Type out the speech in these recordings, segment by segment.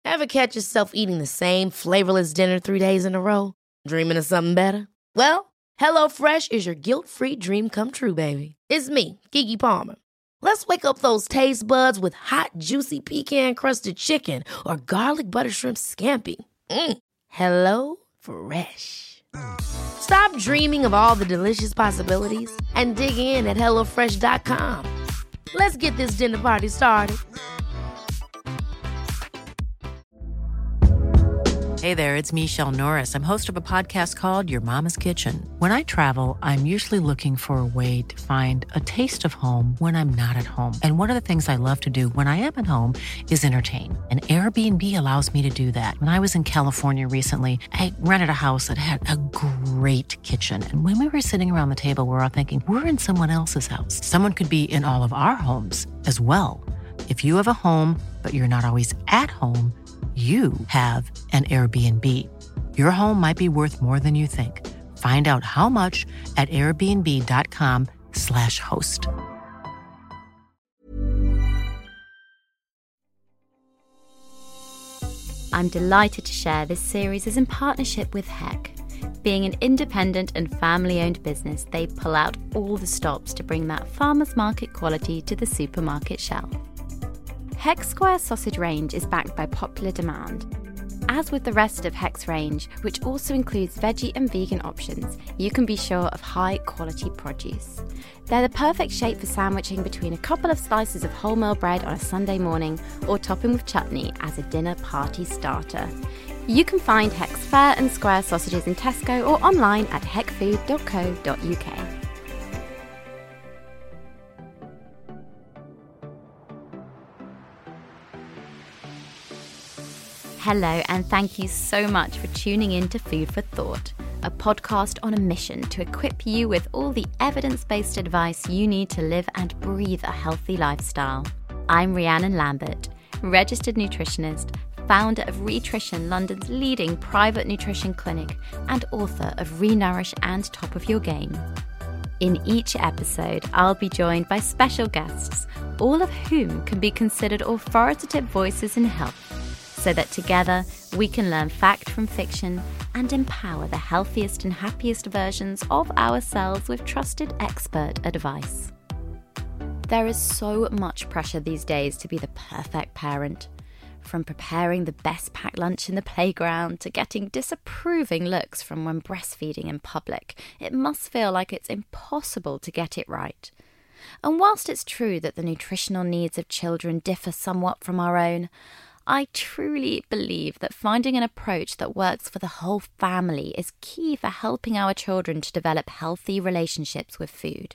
Ever catch yourself eating the same flavorless dinner 3 days in a row? Dreaming of something better? Well, HelloFresh is your guilt-free dream come true, baby. It's me, Keke Palmer. Let's wake up those taste buds with hot, juicy pecan-crusted chicken or garlic butter shrimp scampi. Hello Fresh. Stop dreaming of all the delicious possibilities and dig in at HelloFresh.com. Let's get this dinner party started. Hey there, it's Michelle Norris. I'm host of a podcast called Your Mama's Kitchen. When I travel, I'm usually looking for a way to find a taste of home when I'm not at home. And one of the things I love to do when I am at home is entertain. And Airbnb allows me to do that. When I was in California recently, I rented a house that had a great kitchen. And when we were sitting around the table, we were all thinking, we're in someone else's house. Someone could be in all of our homes as well. If you have a home, but you're not always at home, you have an Airbnb. Your home might be worth more than you think. Find out how much at airbnb.com/host. I'm delighted to share this series is in partnership with Heck. Being an independent and family-owned business, they pull out all the stops to bring that farmer's market quality to the supermarket shelf. Heck's Square sausage range is backed by popular demand. As with the rest of Heck's range, which also includes veggie and vegan options, you can be sure of high-quality produce. They're the perfect shape for sandwiching between a couple of slices of wholemeal bread on a Sunday morning or topping with chutney as a dinner party starter. You can find Heck's fair and square sausages in Tesco or online at heckfood.co.uk. Hello, and thank you so much for tuning in to Food for Thought, a podcast on a mission to equip you with all the evidence-based advice you need to live and breathe a healthy lifestyle. I'm Rhiannon Lambert, registered nutritionist, founder of Rhitrition, London's leading private nutrition clinic, and author of Renourish and Top of Your Game. In each episode, I'll be joined by special guests, all of whom can be considered authoritative voices in health, so that together we can learn fact from fiction and empower the healthiest and happiest versions of ourselves with trusted expert advice. There is so much pressure these days to be the perfect parent. From preparing the best packed lunch in the playground to getting disapproving looks from when breastfeeding in public, it must feel like it's impossible to get it right. And whilst it's true that the nutritional needs of children differ somewhat from our own, I truly believe that finding an approach that works for the whole family is key for helping our children to develop healthy relationships with food.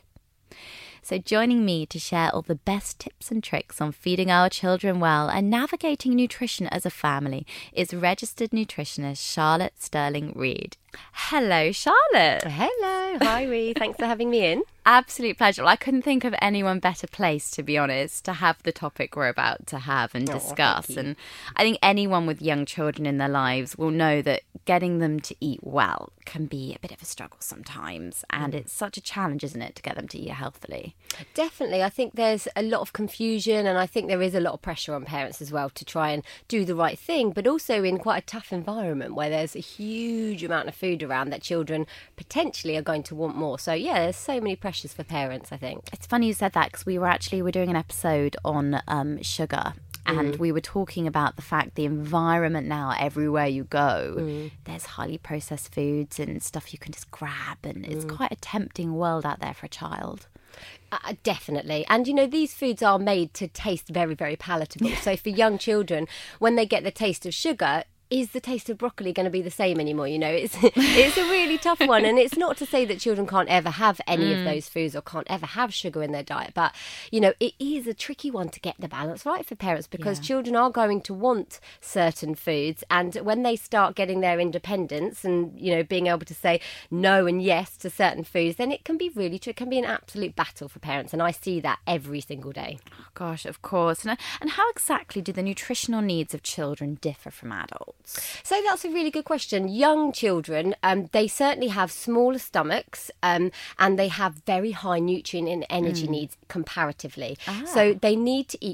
So joining me to share all the best tips and tricks on feeding our children well and navigating nutrition as a family is registered nutritionist Charlotte Sterling-Reid. Hello, Charlotte. Hello. Hi, Ree. Thanks for having me in. Absolute pleasure. Well, I couldn't think of anyone better placed, to be honest, to have the topic we're about to have and discuss. And I think anyone with young children in their lives will know that getting them to eat well can be a bit of a struggle sometimes. And it's such a challenge, isn't it, to get them to eat healthily? Definitely. I think there's a lot of confusion, and I think there is a lot of pressure on parents as well to try and do the right thing, but also in quite a tough environment where there's a huge amount of food around that children potentially are going to want more. So yeah, there's so many pressures for parents, I think. It's funny you said that, because we're doing an episode on sugar. And we were talking about the fact the environment now, everywhere you go, there's highly processed foods and stuff you can just grab. And it's quite a tempting world out there for a child. Definitely. And, you know, these foods are made to taste very, very palatable. So for young children, when they get the taste of sugar, is the taste of broccoli going to be the same anymore? You know, it's a really tough one. And it's not to say that children can't ever have any of those foods or can't ever have sugar in their diet. But, you know, it is a tricky one to get the balance right for parents, because children are going to want certain foods. And when they start getting their independence and, you know, being able to say no and yes to certain foods, then it can be really true. It can be an absolute battle for parents. And I see that every single day. Oh, gosh, of course. And how exactly do the nutritional needs of children differ from adults? So that's a really good question. Young children, they certainly have smaller stomachs and they have very high nutrient and energy needs comparatively. So they need to eat quite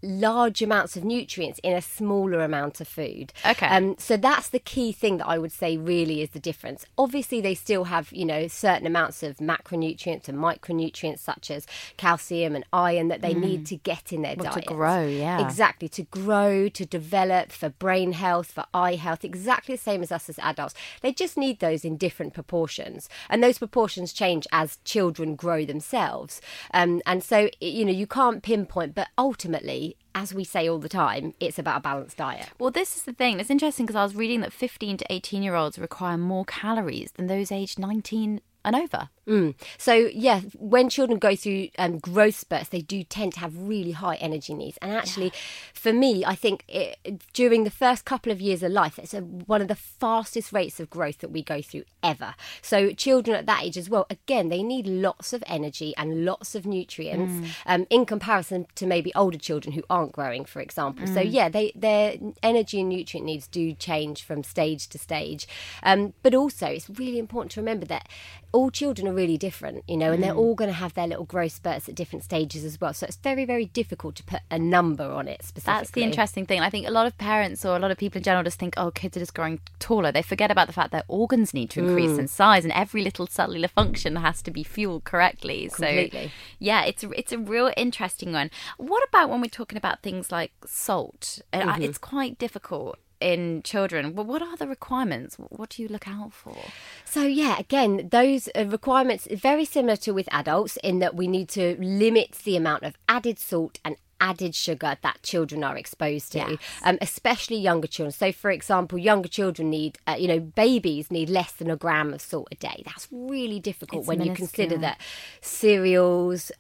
large amounts of nutrients in a smaller amount of food. Okay. So that's the key thing that I would say really is the difference. Obviously, they still have, certain amounts of macronutrients and micronutrients such as calcium and iron that they need to get in their diet. To grow, yeah. Exactly, to grow, to develop, for brain health, for eye health, exactly the same as us as adults. They just need those in different proportions. And those proportions change as children grow themselves. And so, you can't pinpoint, but ultimately, as we say all the time, it's about a balanced diet. Well, this is the thing. It's interesting because I was reading that 15 to 18-year-olds require more calories than those aged 19 and over. So, yeah, when children go through growth spurts, they do tend to have really high energy needs. And actually, for me, I think during the first couple of years of life, it's one of the fastest rates of growth that we go through ever. So children at that age as well, again, they need lots of energy and lots of nutrients in comparison to maybe older children who aren't growing, for example. So, yeah, their energy and nutrient needs do change from stage to stage. But also, it's really important to remember that all children are really different, and they're all going to have their little growth spurts at different stages as well. So it's very, very difficult to put a number on it specifically. That's the interesting thing. I think a lot of parents or a lot of people in general just think, kids are just growing taller. They forget about the fact that organs need to increase in size and every little cellular function has to be fueled correctly. Completely. So, yeah, it's a real interesting one. What about when we're talking about things like salt? It's quite difficult in children. Well, what are the requirements? What do you look out for? So, yeah, again, those requirements are very similar to with adults in that we need to limit the amount of added salt and added sugar that children are exposed to, especially younger children. So, for example, younger children need, babies need less than a gram of salt a day. That's really difficult when you consider that cereals,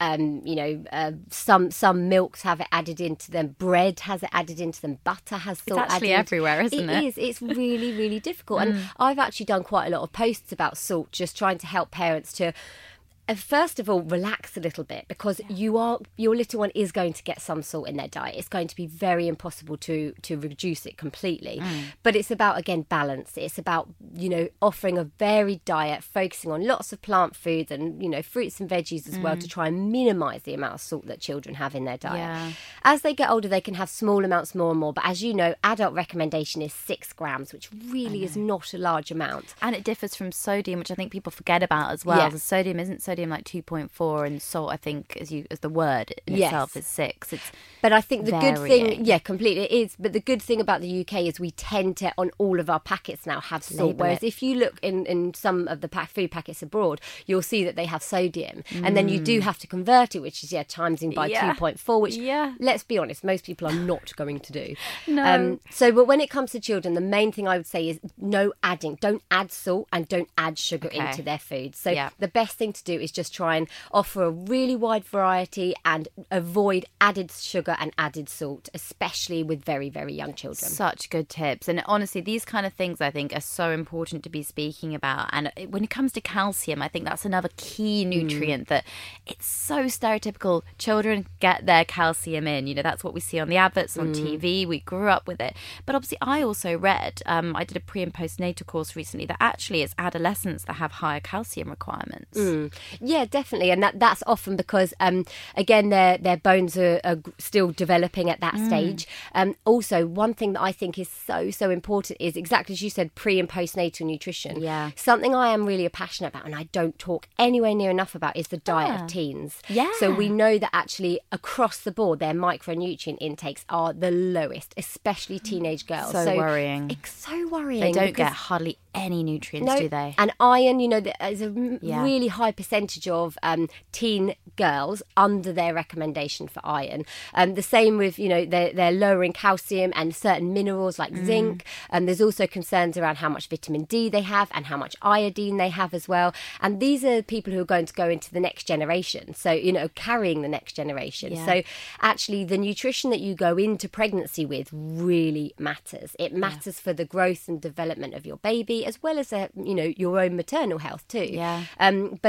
some milks have it added into them, bread has it added into them, butter has salt added. It's actually everywhere, isn't it? It is. It's really, really difficult. And I've actually done quite a lot of posts about salt, just trying to help parents to first of all, relax a little bit because your little one is going to get some salt in their diet. It's going to be very impossible to reduce it completely. But it's about, again, balance. It's about, offering a varied diet, focusing on lots of plant foods and, fruits and veggies as well to try and minimise the amount of salt that children have in their diet. Yeah. As they get older, they can have small amounts more and more. But as you know, adult recommendation is 6 grams, which really is not a large amount. And it differs from sodium, which I think people forget about as well. Yeah. The sodium isn't sodium like 2.4 and salt, I think, as the word in itself is 6. But I think the good thing, varying. Completely it is. But the good thing about the UK is we tend to, on all of our packets now, have salt. Label Whereas it. if you look in some of the food packets abroad, you'll see that they have sodium. And then you do have to convert it, which is, timesing by 2.4, which, let's be honest, most people are not going to do. No. But when it comes to children, the main thing I would say is no adding. Don't add salt and don't add sugar into their food. So the best thing to do is just try and offer a really wide variety and avoid added sugar and added salt, especially with very, very young children. Such good tips. And honestly, these kind of things I think are so important to be speaking about. And when it comes to calcium, I think that's another key nutrient that it's so stereotypical. Children get their calcium in. That's what we see on the adverts on TV. We grew up with it. But obviously, I also read, I did a pre and postnatal course recently, that actually it's adolescents that have higher calcium requirements. Yeah, definitely. And that's often because, again, their bones are still developing at that stage. Also, one thing that I think is so important is exactly as you said, pre and postnatal nutrition. Yeah. Something I am really passionate about and I don't talk anywhere near enough about is the diet of teens. Yeah. So we know that actually across the board, their micronutrient intakes are the lowest, especially teenage girls. So worrying. It's so worrying. They don't get hardly any nutrients, do they? And iron, there's a really high percentage of teen girls under their recommendation for iron. The same with, they're lowering calcium and certain minerals like zinc. There's also concerns around how much vitamin D they have and how much iodine they have as well. And these are people who are going to go into the next generation. So, carrying the next generation. Yeah. So actually the nutrition that you go into pregnancy with really matters. It matters for the growth and development of your baby as well as, your own maternal health too. Yeah. But actually,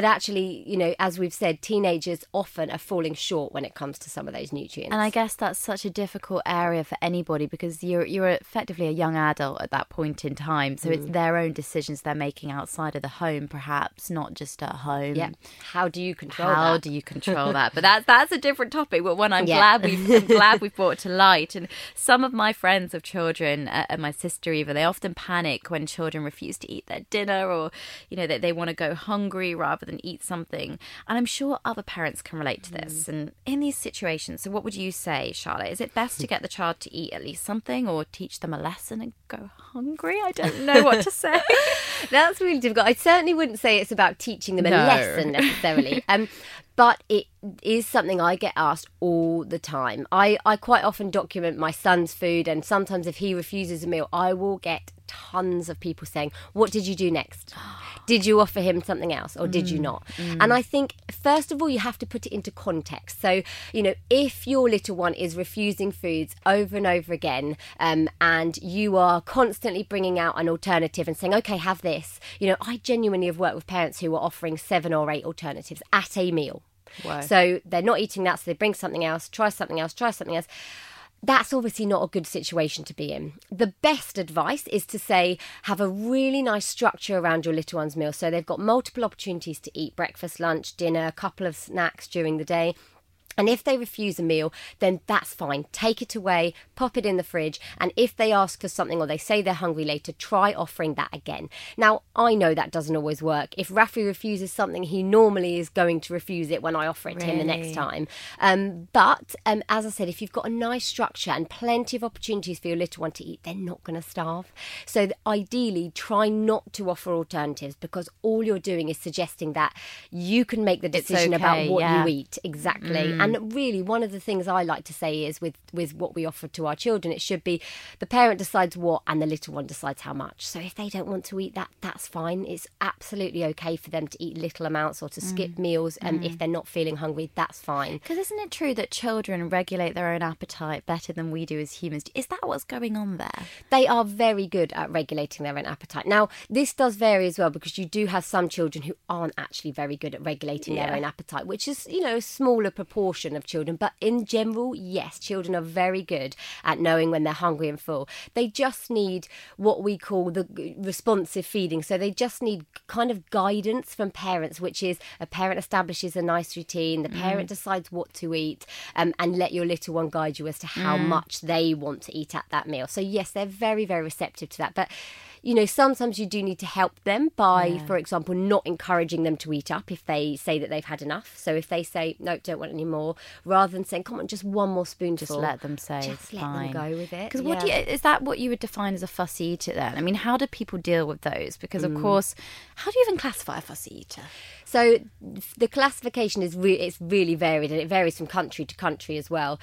unfortunately, as we've said, teenagers often are falling short when it comes to some of those nutrients. And I guess that's such a difficult area for anybody, because you're effectively a young adult at that point in time. So it's their own decisions they're making outside of the home, perhaps, not just at home. Yeah. How do you control that? But that's a different topic, but one I'm glad we've brought to light. And some of my friends of children, and my sister even, they often panic when children refuse to eat their dinner, or that they want to go hungry rather than eat something. And I'm sure other parents can relate to this. And in these situations, so what would you say, Charlotte? Is it best to get the child to eat at least something, or teach them a lesson and go hungry? I don't know what to say. That's really difficult. I certainly wouldn't say it's about teaching them a lesson necessarily. But it is something I get asked all the time. I quite often document my son's food, and sometimes if he refuses a meal, I will get tons of people saying, what did you do next? Did you offer him something else, or did you not? And I think, first of all, you have to put it into context. So, if your little one is refusing foods over and over again, and you are constantly bringing out an alternative and saying, okay, have this. I genuinely have worked with parents who are offering 7 or 8 alternatives at a meal. Wow. So they're not eating that, so they bring something else, try something else. That's obviously not a good situation to be in. The best advice is to say, have a really nice structure around your little one's meal. So they've got multiple opportunities to eat breakfast, lunch, dinner, a couple of snacks during the day. And if they refuse a meal, then that's fine. Take it away, pop it in the fridge. And if they ask for something, or they say they're hungry later, try offering that again. Now, I know that doesn't always work. If Rafi refuses something, he normally is going to refuse it when I offer it to him the next time. But as I said, if you've got a nice structure and plenty of opportunities for your little one to eat, they're not going to starve. So ideally, try not to offer alternatives, because all you're doing is suggesting that you can make the decision about what you eat. Exactly. And really, one of the things I like to say is with what we offer to our children, it should be the parent decides what and the little one decides how much. So if they don't want to eat that, that's fine. It's absolutely okay for them to eat little amounts or to skip meals. If they're not feeling hungry, that's fine. Because isn't it true that children regulate their own appetite better than we do as humans? Is that what's going on there? They are very good at regulating their own appetite. Now, this does vary as well, because you do have some children who aren't actually very good at regulating their own appetite, which is, a smaller proportion of children. But in general, yes, children are very good at knowing when they're hungry and full. They just need what we call the responsive feeding. So they just need kind of guidance from parents, which is a parent establishes a nice routine, the parent decides what to eat, and let your little one guide you as to how much they want to eat at that meal. So yes, they're very, very receptive to that. But sometimes you do need to help them by, for example, not encouraging them to eat up if they say that they've had enough. So if they say, no, don't want any more, rather than saying, come on, just one more spoonful. Just let them say, just let them go with it. Because is that what you would define as a fussy eater then? I mean, how do people deal with those? Because, of course, how do you even classify a fussy eater? So the classification is it's really varied, and it varies from country to country as well.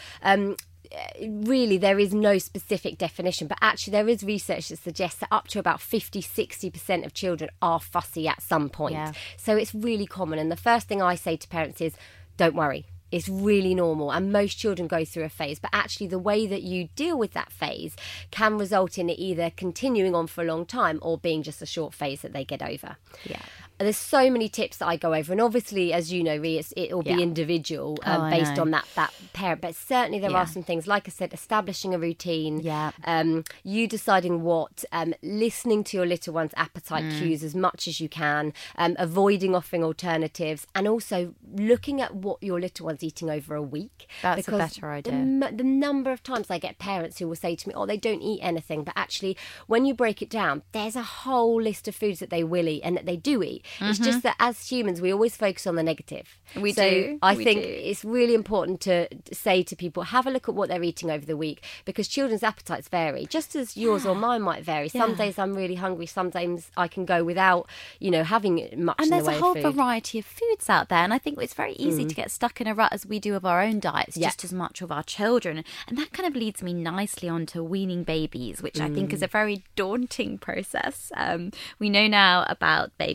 Really, there is no specific definition, but actually there is research that suggests that up to about 50-60% of children are fussy at some point. So it's really common. And the first thing I say to parents is, don't worry. It's really normal, and most children go through a phase, but actually the way that you deal with that phase can result in it either continuing on for a long time or being just a short phase that they get over. There's so many tips that I go over, and obviously, as you know, Rhea, it'll be individual based on that parent. But certainly there are some things, like I said, establishing a routine, you deciding what, listening to your little one's appetite cues as much as you can, avoiding offering alternatives, and also looking at what your little one's eating over a week. That's a better idea. The number of times I get parents who will say to me, oh, they don't eat anything. But actually, when you break it down, there's a whole list of foods that they will eat and that they do eat. It's just that as humans, we always focus on the negative. We do. I think it's really important to say to people, have a look at what they're eating over the week, because children's appetites vary, just as yours or mine might vary. Some days I'm really hungry. Sometimes I can go without, having much in the way of food. And there's a whole variety of foods out there. And I think it's very easy to get stuck in a rut, as we do of our own diets, just as much of our children. And that kind of leads me nicely on to weaning babies, which I think is a very daunting process. We know now about baby-led weaning.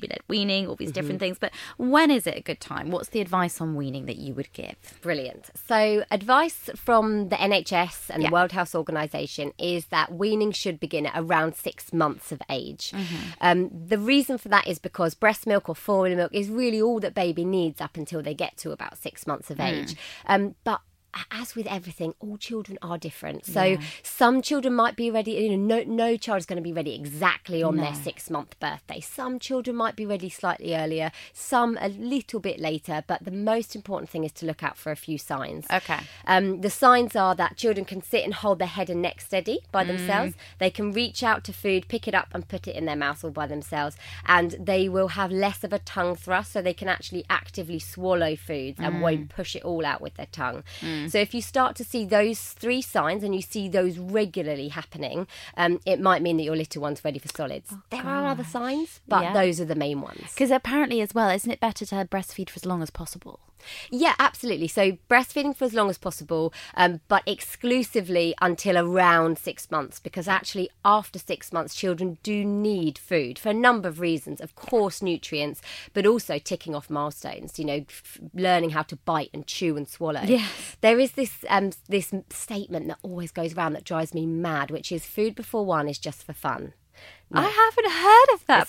weaning, all these different things. But when is it a good time? What's the advice on weaning that you would give? Brilliant. So advice from the NHS and the World Health Organization is that weaning should begin at around 6 months of age. The reason for that is because breast milk or formula milk is really all that baby needs up until they get to about 6 months of age. But as with everything, all children are different. So some children might be ready, no child is going to be ready exactly on their 6-month birthday. Some children might be ready slightly earlier, some a little bit later, but the most important thing is to look out for a few signs. Okay. The signs are that children can sit and hold their head and neck steady by themselves. They can reach out to food, pick it up and put it in their mouth all by themselves. And they will have less of a tongue thrust, so they can actually actively swallow foods and won't push it all out with their tongue. So if you start to see those 3 signs and you see those regularly happening, it might mean that your little one's ready for solids. There are other signs, but those are the main ones. Because apparently as well, isn't it better to breastfeed for as long as possible? Yeah, absolutely. So breastfeeding for as long as possible, but exclusively until around 6 months, because actually after 6 months, children do need food for a number of reasons. Of course, nutrients, but also ticking off milestones, learning how to bite and chew and swallow. Yes. There is this statement that always goes around that drives me mad, which is food before 1 is just for fun. No. I haven't heard of that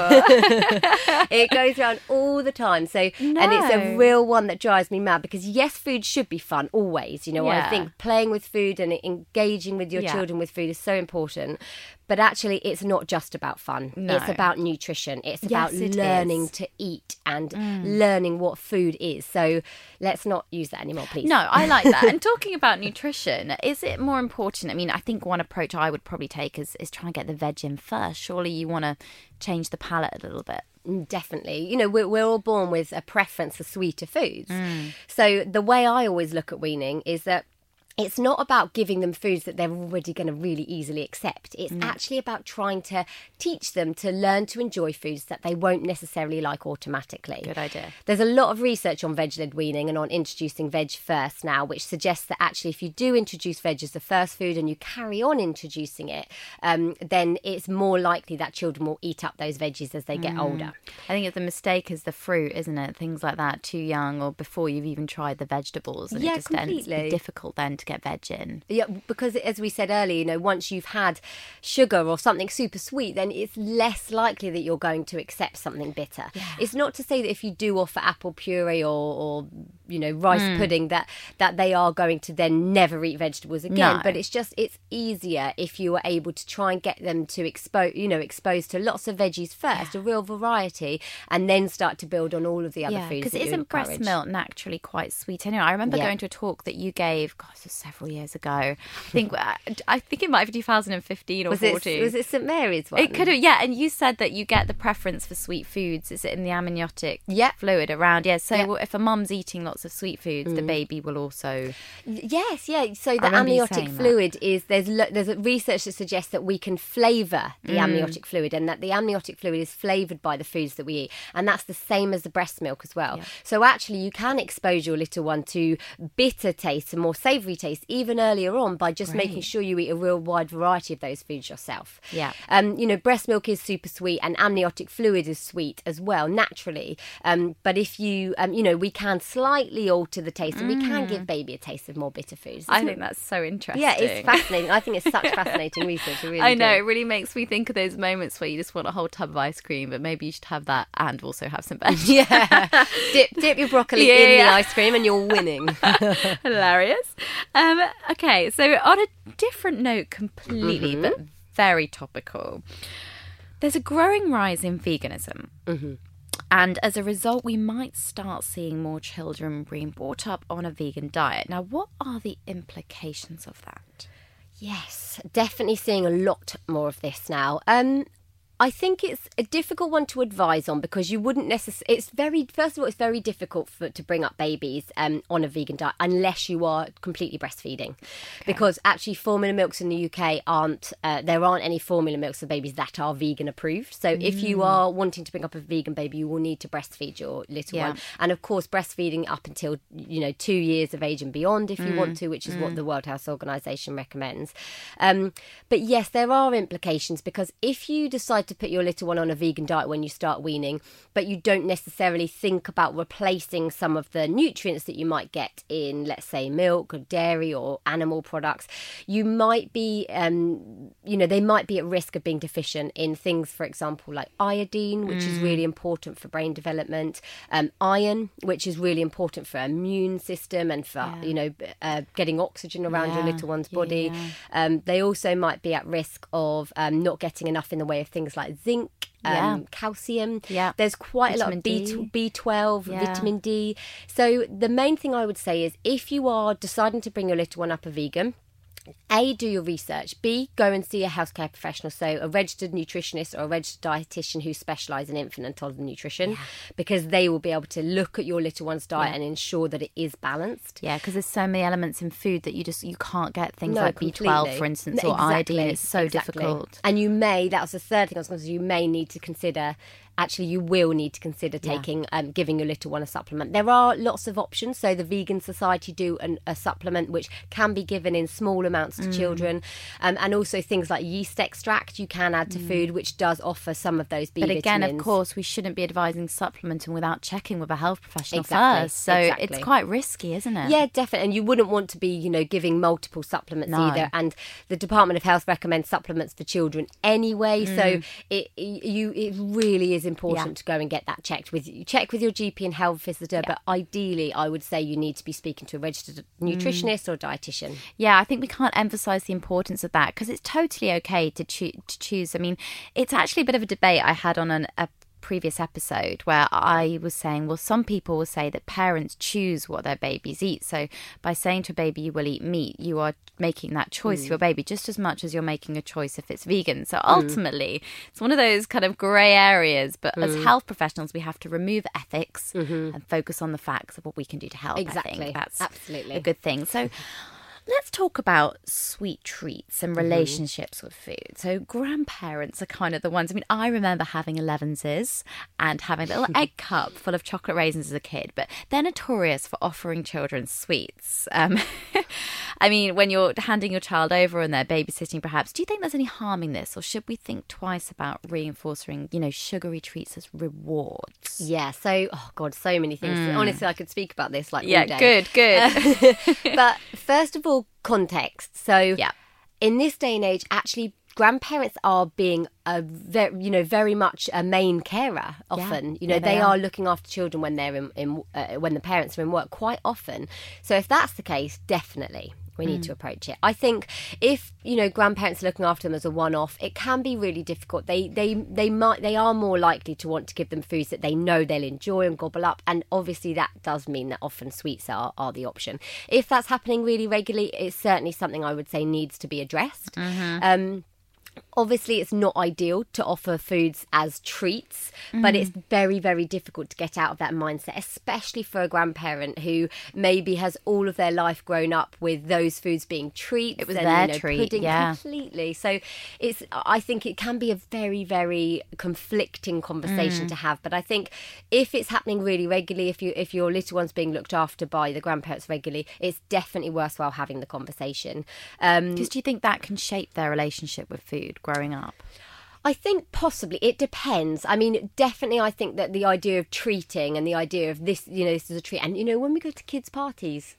before. It goes around all the time. So, and it's a real one that drives me mad, because yes, food should be fun always. I think playing with food and engaging with your children with food is so important. But actually, it's not just about fun. No. It's about nutrition. It's about learning to eat and learning what food is. So let's not use that anymore, please. No, I like that. And talking about nutrition, is it more important? I mean, I think one approach I would probably take is try and get the veg in first. Surely you want to change the palate a little bit. Definitely. We're all born with a preference for sweeter foods. So the way I always look at weaning is that it's not about giving them foods that they're already going to really easily accept. It's actually about trying to teach them to learn to enjoy foods that they won't necessarily like automatically. Good idea. There's a lot of research on veg-led weaning and on introducing veg first now, which suggests that actually if you do introduce veg as the first food and you carry on introducing it, then it's more likely that children will eat up those veggies as they get older. I think it's a mistake is the fruit, isn't it? Things like that, too young or before you've even tried the vegetables. And it just completely. ends difficult then to get veg in. Yeah, because as we said earlier, once you've had sugar or something super sweet, then it's less likely that you're going to accept something bitter. Yeah. It's not to say that if you do offer apple puree or rice pudding that they are going to then never eat vegetables again. No. But it's easier if you are able to try and get them to exposed to lots of veggies first, a real variety, and then start to build on all of the other foods. Because isn't breast milk naturally quite sweet anyway? I remember going to a talk that you gave, this was several years ago. I think it might be 2015 or 14. Was it St Mary's one? It could have, and you said that you get the preference for sweet foods. Is it in the amniotic fluid around? Yeah. So if a mum's eating lots of sweet foods, the baby will also. Yes, yeah. So the amniotic fluid is there's a research that suggests that we can flavour the amniotic fluid, and that the amniotic fluid is flavoured by the foods that we eat, and that's the same as the breast milk as well. Yeah. So actually, you can expose your little one to bitter taste and more savoury taste even earlier on by just making sure you eat a real wide variety of those foods yourself. Yeah. Breast milk is super sweet, and amniotic fluid is sweet as well, naturally. But if you, we can slightly alter the taste, and we can give baby a taste of more bitter foods. I think that's so interesting. Yeah, it's fascinating. I think it's such fascinating research. Really I know, it really makes me think of those moments where you just want a whole tub of ice cream, but maybe you should have that and also have some veg. Yeah. Dip your broccoli in the ice cream and you're winning. Hilarious. Okay, so on a different note completely, but very topical, there's a growing rise in veganism. And as a result, we might start seeing more children being brought up on a vegan diet. Now, what are the implications of that? Yes, definitely seeing a lot more of this now. I think it's a difficult one to advise on, because you wouldn't necessarily. First of all, it's very difficult to bring up babies on a vegan diet unless you are completely breastfeeding, because actually formula milks in the UK there aren't any formula milks for babies that are vegan approved. So if you are wanting to bring up a vegan baby, you will need to breastfeed your little one, and of course breastfeeding up until 2 years of age and beyond if you want to, which is what the World Health Organization recommends. But yes, there are implications, because if you decide to to put your little one on a vegan diet when you start weaning, but you don't necessarily think about replacing some of the nutrients that you might get in, let's say, milk or dairy or animal products, you might be, they might be at risk of being deficient in things, for example, like iodine, which is really important for brain development, iron, which is really important for immune system and for, getting oxygen around your little one's body. They also might be at risk of not getting enough in the way of things like zinc, calcium. There's quite a lot of B12, vitamin D. So the main thing I would say is, if you are deciding to bring your little one up a vegan, A, do your research. B, go and see a healthcare professional, so a registered nutritionist or a registered dietitian who specialise in infant and toddler nutrition, because they will be able to look at your little one's diet and ensure that it is balanced. Yeah, because there's so many elements in food that you can't get things like B12, for instance, or iodine. It's so difficult. And that was the third thing I was going to say, you may need to consider... Actually, you will need to consider giving your little one a supplement. There are lots of options. So the Vegan Society do a supplement which can be given in small amounts to children. And also things like yeast extract you can add to food, which does offer some of those B vitamins. But again, of course, we shouldn't be advising supplementing without checking with a health professional first. So it's quite risky, isn't it? Yeah, definitely. And you wouldn't want to be, giving multiple supplements either. And the Department of Health recommends supplements for children anyway. So it really is important to go and get that check with your GP and health visitor, but ideally I would say you need to be speaking to a registered nutritionist or dietitian. Yeah, I think we can't emphasize the importance of that, because it's totally okay to choose. I mean, it's actually a bit of a debate I had on a previous episode where I was saying, well, some people will say that parents choose what their babies eat. So by saying to a baby you will eat meat, you are making that choice for your baby just as much as you're making a choice if it's vegan. So ultimately, it's one of those kind of grey areas. But as health professionals, we have to remove ethics and focus on the facts of what we can do to help. Exactly. I think that's absolutely a good thing. So let's talk about sweet treats and relationships with food. So grandparents are kind of the ones. I mean, I remember having 11s and having a little egg cup full of chocolate raisins as a kid, but they're notorious for offering children sweets. I mean, when you're handing your child over and they're babysitting, perhaps, do you think there's any harm in this? Or should we think twice about reinforcing, sugary treats as rewards? Yeah, so, so many things. Honestly, I could speak about this all day. Good. But first of all, context. So in this day and age, actually, grandparents are being very much a main carer often. They are looking after children when they're when the parents are in work quite often. So if that's the case, definitely we need to approach it. I think if grandparents are looking after them as a one-off, it can be really difficult. They are more likely to want to give them foods that they know they'll enjoy and gobble up, and obviously that does mean that often sweets are the option. If that's happening really regularly, it's certainly something I would say needs to be addressed. Obviously, it's not ideal to offer foods as treats, but it's very, very difficult to get out of that mindset, especially for a grandparent who maybe has all of their life grown up with those foods being treats. It was their treat, pudding, completely. So I think it can be a very, very conflicting conversation to have. But I think if it's happening really regularly, if your little one's being looked after by the grandparents regularly, it's definitely worthwhile having the conversation. Because do you think that can shape their relationship with food growing up? I think possibly. It depends. I mean, definitely I think that the idea of treating and the idea of this, this is a treat. And, when we go to kids' parties,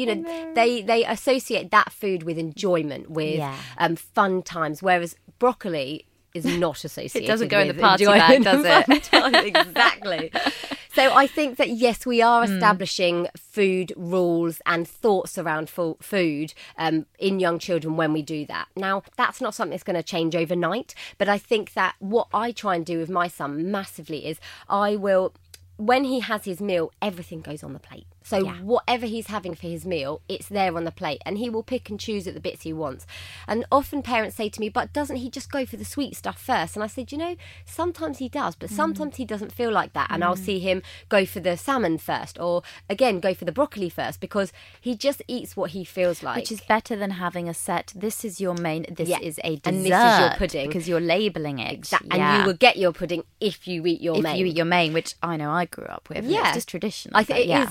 they associate that food with enjoyment, with fun times, whereas broccoli is not associated. It doesn't go in the party bag, does it? Exactly. So I think that, yes, we are establishing food rules and thoughts around food in young children when we do that. Now, that's not something that's going to change overnight, but I think that what I try and do with my son massively is I will, when he has his meal, everything goes on the plate. So whatever he's having for his meal, it's there on the plate, and he will pick and choose at the bits he wants. And often parents say to me, but doesn't he just go for the sweet stuff first? And I said, sometimes he does, but sometimes he doesn't feel like that. And I'll see him go for the salmon first, or again, go for the broccoli first, because he just eats what he feels like. Which is better than having a set, this is your main, this is a dessert. And this is your pudding. Because you're labelling it. Exactly. And you will get your pudding if you eat your main. If you eat your main, which I know I grew up with. Yeah. It's just traditional. I think it is very traditional.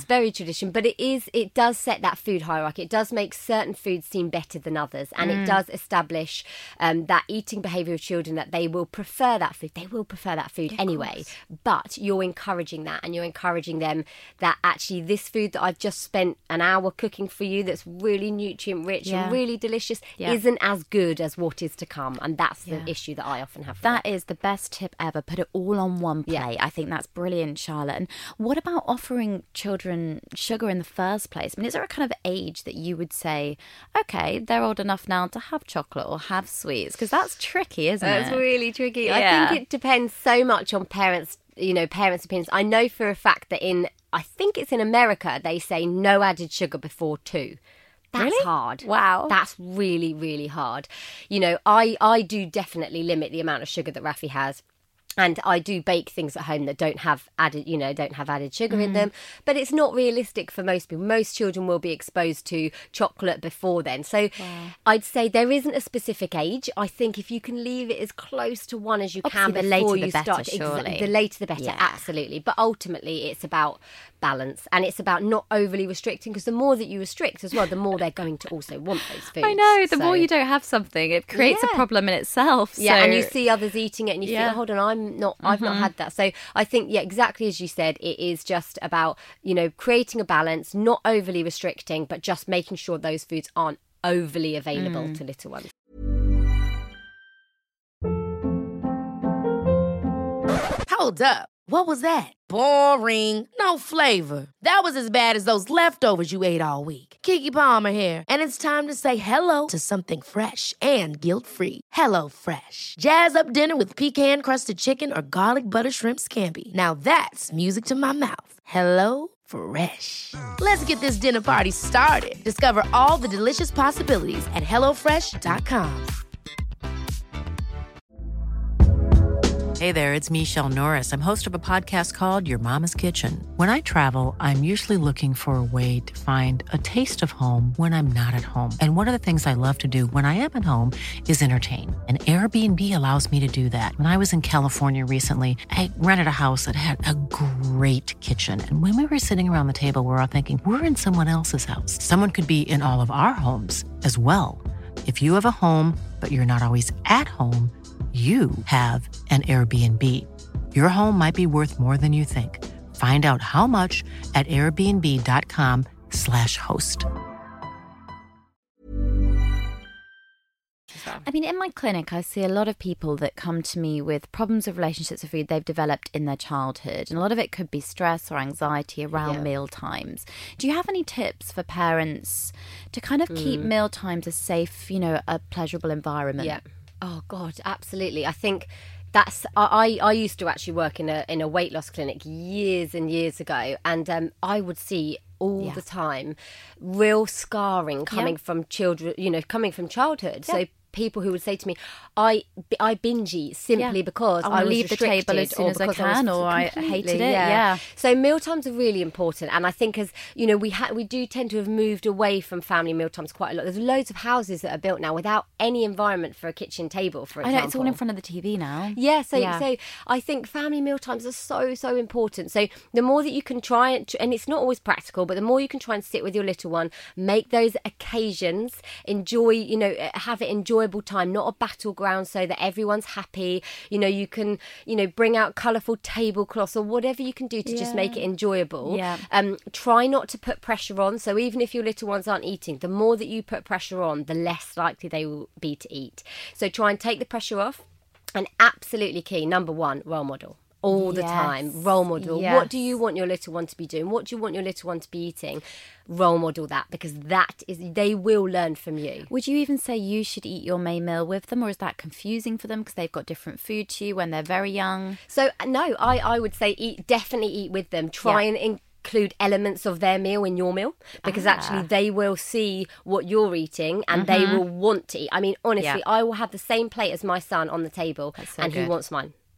tradition, but it does set that food hierarchy. It does make certain foods seem better than others, and it does establish that eating behaviour of children, that they will prefer that food. They will prefer that food anyway, but you're encouraging that, and you're encouraging them that actually this food that I've just spent an hour cooking for you, that's really nutrient rich and really delicious, isn't as good as what is to come. And that's the issue that I often have. That is the best tip ever. Put it all on one plate. I think that's brilliant, Charlotte. And what about offering children sugar in the first place? I mean, is there a kind of age that you would say, okay, they're old enough now to have chocolate or have sweets? Because that's tricky, isn't it? That's really tricky. Yeah. I think it depends so much on parents' opinions. I know for a fact that I think it's in America, they say no added sugar before 2. That's really hard. Wow. That's really, really hard. I do definitely limit the amount of sugar that Rafi has. And I do bake things at home that don't have added sugar in them. But it's not realistic for most people. Most children will be exposed to chocolate before then. So I'd say there isn't a specific age. I think if you can leave it as close to 1 as you can the before later you the better, start. surely. The later the better, absolutely. But ultimately it's about balance, and it's about not overly restricting, because the more that you restrict as well, the more they're going to also want those foods. I know, the more you don't have something, it creates a problem in itself. Yeah, so... and you see others eating it and you think, hold on, I've not had that. So I think, exactly as you said, it is just about, creating a balance, not overly restricting, but just making sure those foods aren't overly available to little ones. Hold up. What was that? Boring. No flavor. That was as bad as those leftovers you ate all week. Keke Palmer here, and it's time to say hello to something fresh and guilt-free. Hello Fresh. Jazz up dinner with pecan-crusted chicken or garlic butter shrimp scampi. Now that's music to my mouth. Hello Fresh. Let's get this dinner party started. Discover all the delicious possibilities at HelloFresh.com. Hey there, it's Michelle Norris. I'm host of a podcast called Your Mama's Kitchen. When I travel, I'm usually looking for a way to find a taste of home when I'm not at home. And one of the things I love to do when I am at home is entertain. And Airbnb allows me to do that. When I was in California recently, I rented a house that had a great kitchen. And when we were sitting around the table, we were all thinking, we're in someone else's house. Someone could be in all of our homes as well. If you have a home, but you're not always at home, you have an Airbnb. Your home might be worth more than you think. Find out how much at airbnb.com/host. I mean, in my clinic, I see a lot of people that come to me with problems with relationships with food they've developed in their childhood. And a lot of it could be stress or anxiety around meal times. Do you have any tips for parents to kind of keep meal times a safe, a pleasurable environment? Yeah. Oh, God, absolutely. I think that's... I used to actually work in a weight loss clinic years and years ago, and I would see all the time real scarring coming from children, coming from childhood. So people who would say to me, I binge eat simply because I will was leave the table as soon as I can, or I hated it. Yeah. So mealtimes are really important, and I think as we do tend to have moved away from family mealtimes quite a lot. There's loads of houses that are built now without any environment for a kitchen table, for example. I know, it's all in front of the TV now. Yeah, so I think family mealtimes are so important. So the more that you can try and it's not always practical, but the more you can try and sit with your little one, make those occasions, enjoy, have it enjoyable time, not a battleground, so that everyone's happy. You can, bring out colourful tablecloths or whatever you can do to just make it enjoyable. Yeah. Try not to put pressure on. So even if your little ones aren't eating, the more that you put pressure on, the less likely they will be to eat. So try and take the pressure off. And absolutely key, number 1, role model. All the time, role model. Yes. What do you want your little one to be doing? What do you want your little one to be eating? Role model that, because they will learn from you. Would you even say you should eat your main meal with them, or is that confusing for them because they've got different food to you when they're very young? So no, I would say definitely eat with them. Try and include elements of their meal in your meal, because actually they will see what you're eating and they will want to eat. I mean, honestly, I will have the same plate as my son on the table, and he wants mine.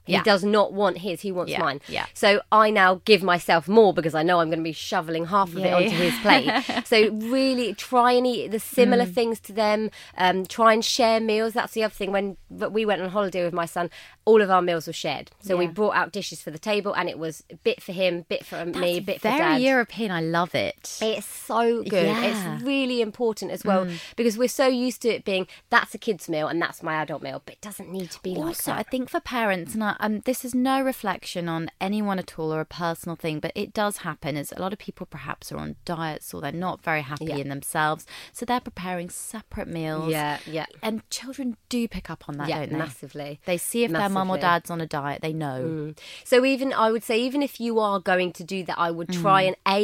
He does not want his, he wants mine. Yeah. So I now give myself more because I know I'm going to be shoveling half of it onto his plate. So really try and eat the similar things to them. Try and share meals. That's the other thing. When we went on holiday with my son, all of our meals were shared. So we brought out dishes for the table, and it was a bit for him, bit for me, bit for Dad. Very European. I love it. It's so good. Yeah. It's really important as well because we're so used to it being that's a kid's meal and that's my adult meal, but it doesn't need to be like Also, that. I think for parents, and this is no reflection on anyone at all or a personal thing, but it does happen, is a lot of people perhaps are on diets or they're not very happy in themselves, so they're preparing separate meals. Yeah. And children do pick up on that, don't they? Massively. They see if their mum or dad's on a diet, they know. So I would say, even if you are going to do that, I would try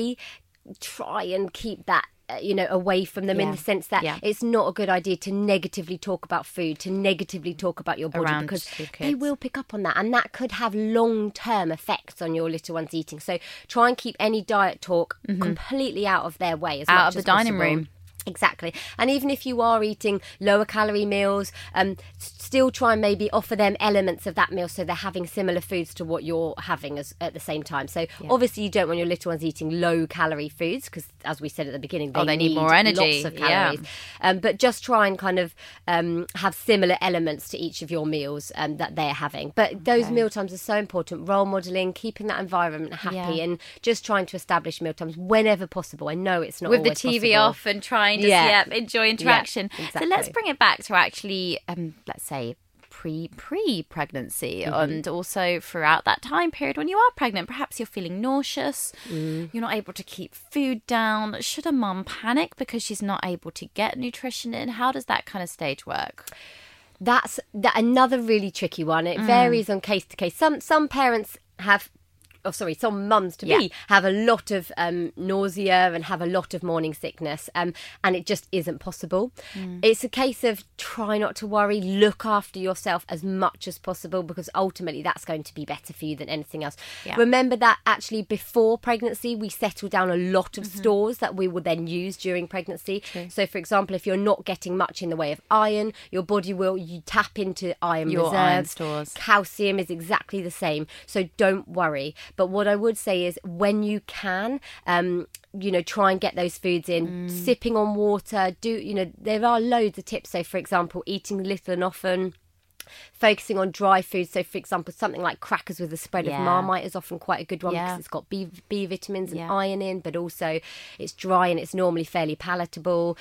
and keep that away from them, in the sense that it's not a good idea to negatively talk about food, to negatively talk about your body, Around because your kids. they will pick up on that, and that could have long-term effects on your little one's eating. So try and keep any diet talk completely out of their way, Out of the dining room. Exactly. And even if you are eating lower calorie meals, still try and maybe offer them elements of that meal so they're having similar foods to what you're having at the same time. So obviously you don't want your little ones eating low calorie foods because, as we said at the beginning, they need more energy. lots of calories. But just try and kind of have similar elements to each of your meals that they're having. But those meal times are so important. Role modelling, keeping that environment happy, and just trying to establish meal times whenever possible. I know it's not with the always TV possible. off and trying to enjoy interaction. Yeah, exactly. So let's bring it back to actually, let's say, pre-pregnancy, and also throughout that time period when you are pregnant. Perhaps you're feeling nauseous, you're not able to keep food down. Should a mum panic because she's not able to get nutrition in? How does that kind of stage work? That's another really tricky one. It varies on case to case. Some parents have... some mums to be have a lot of nausea and have a lot of morning sickness, and it just isn't possible. It's a case of try not to worry, look after yourself as much as possible, because ultimately that's going to be better for you than anything else. Remember that actually before pregnancy we settle down a lot of stores that we will then use during pregnancy. So for example, if you're not getting much in the way of iron, your body you tap into iron your reserves. Iron stores. Calcium is exactly the same, so don't worry. But what I would say is, when you can, try and get those foods in. Sipping on water. There are loads of tips. So, for example, eating little and often. Focusing on dry foods. So, for example, something like crackers with a spread of Marmite is often quite a good one because it's got B vitamins and iron in, but also it's dry and it's normally fairly palatable.